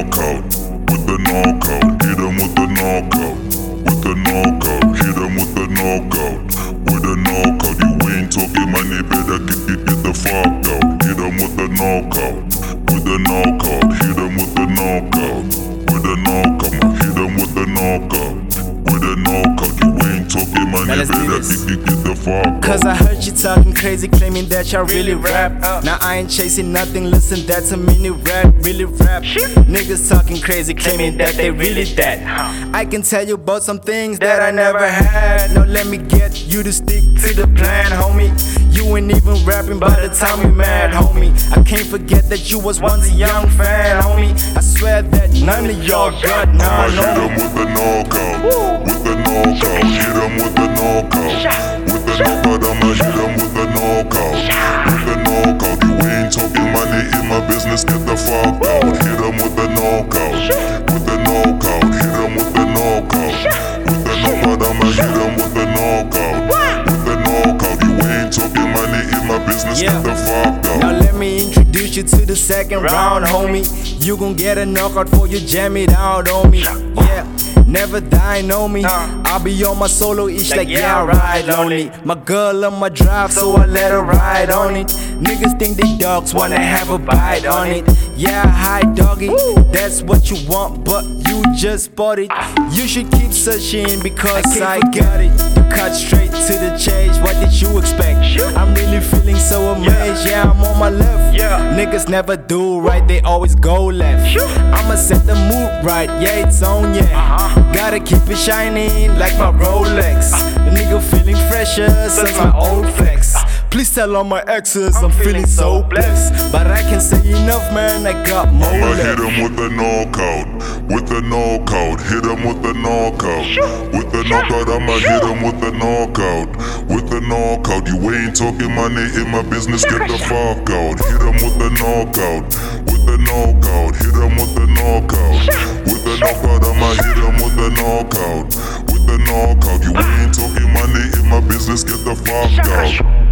knockout, with the knockout, hit him with the knockout, with the knockout, hit him with the knockout, with the knockout. You ain't talking money, better get the fuck out. Hit him with the knockout, with the knockout, hit him with the knockout, with the knockout, hit him with the knockout, with the knockout. You ain't talking money, better get the fuck out. Cause I heard you talking crazy, claiming that y'all really rap. Now I ain't chasing nothing, listen, that's a mini rap, really rap. Niggas talking crazy, claiming that they really that. I can tell you about some things that I never had. Now let me get you to stick to the plan, homie. You ain't even rapping by the time we mad, homie. I can't forget that you was once a young fan, homie. I swear that none of y'all got none, hit him with the knockout, with the knockout, hit him with the knockout, with the knockout. I'ma hit him with the knockout, with the knockout. You ain't talking money in my business, get the fuck out. Hit him with the knockout, with the knockout, hit him with the knockout, with the knockout. I'ma hit him with the knockout, with the knockout. You ain't talking money in my business, get the fuck out. Now let me introduce you to the second round, homie. You gon' get a knockout for you jam it out on me. Yeah, never die, know me. I'll be on my solo each like yeah, I ride lonely. My girl on my drive, so I let her ride on it. Niggas think they dogs wanna have a bite on it. Yeah, hi doggy, that's what you want, but you just bought it. You should keep searching because I got it. To cut straight to the chase, what did you expect? I'm really feeling so amazed, yeah, I'm on my left. Niggas never do right, they always go left. I'ma set the mood right, yeah, it's on, yeah. Gotta keep it shining like my Rolex. The nigga feeling fresher since my old flex. Please tell all my exes I'm feeling so blessed. But I can't say enough, man, I got more I'ma left. hit him with the knockout, with the knockout, hit him with the knockout, with the knockout. I'ma hit him with the knockout, with the knockout. You ain't talking money in my business, get the fuck out. Hit him with the knockout, with the knockout, hit him with the knockout, with the knockout. I'ma hit him with the knockout, with the knockout. You ain't talking money in my business, get the fuck out.